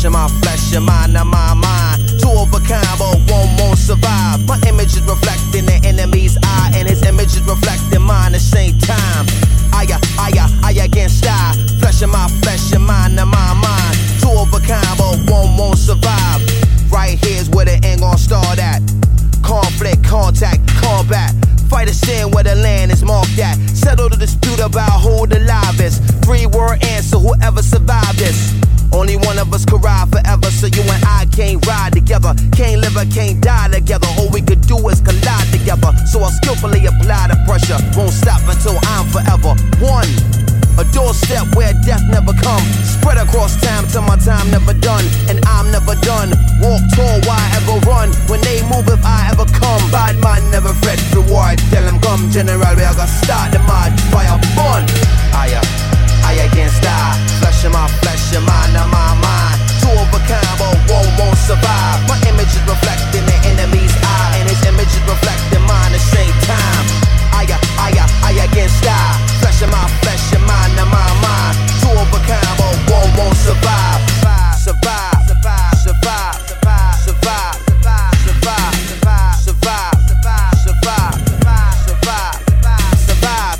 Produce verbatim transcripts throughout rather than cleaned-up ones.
of my flesh, your mind of my mind. Two of a kind, but one won't survive. My image is reflecting the enemy's eye, and his image is reflecting mine at the same time. I, I, I, I against I. Flesh of my flesh, your mind of my mind. Two of a kind, but one won't survive. Right here's where the end gon' start at. Conflict, contact, combat. Fight a sin where the land is marked at. Settle the dispute about who the live is. Three word answer, whoever survived this. Only one of us could ride forever, so you and I can't ride together. Can't live or can't die together. All we could do is collide together. So I skillfully apply the pressure. Won't stop until I'm forever one. A doorstep where death never come. Spread across time till my time never done. And I'm never done. Walk tall, why ever run? When they move, if I ever come. Bad man never fret reward. Tell them come, general, we are gonna start the mad fire fun. I, I against I. Flesh of my flesh, your mind of my mind. Two of a kind, but one won't survive. My image is reflecting the enemy's eye, and his image is reflecting mine at the same time. I, I, I against I. Flesh of my flesh, your mind of my mind. Two of a kind, but one won't survive. Survive, survive, survive, survive, survive, survive, survive, survive, survive, survive, survive, survive, survive.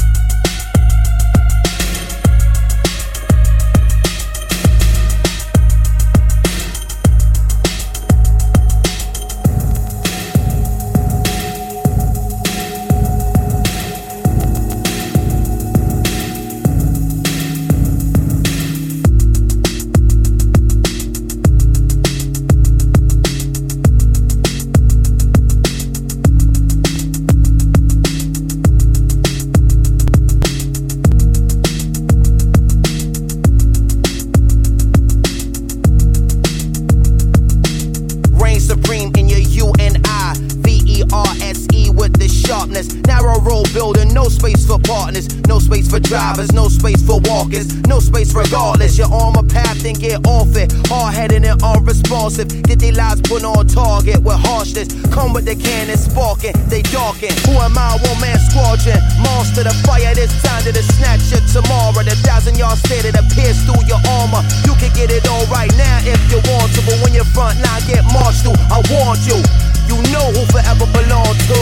Supreme in your U and I, V E R S E with the sharpness. Narrow road building, no space for partners, no space for drivers, no space for walkers, no space regardless. You're on my path and get off it. Hard-headed and unresponsive, get their lives put on target with harshness. Come with the cannon sparking, they darken. Who am I? One man squadron, monster the fire. This time to the snatch it tomorrow. The thousand yard stare that appears through your armor. You can get it all right now if you want to, but when your front line get marched through, I warned you. You know who forever belong to.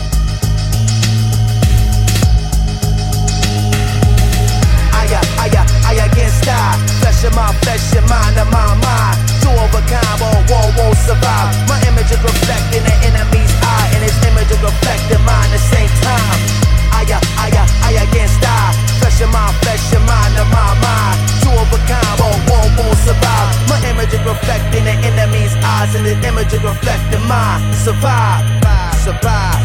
I, I, I against I. Flesh of my flesh, your mind of my mind. Two of a kind, but one won't survive. My image is reflecting the enemy's eye, and his image is reflecting mine at the same time. I, I, I against I. Flesh of my flesh, your mind of my mind. Two of a kind, but one won't survive. My image is reflecting the enemy's eyes, and his image is reflecting mine. Survive, survive.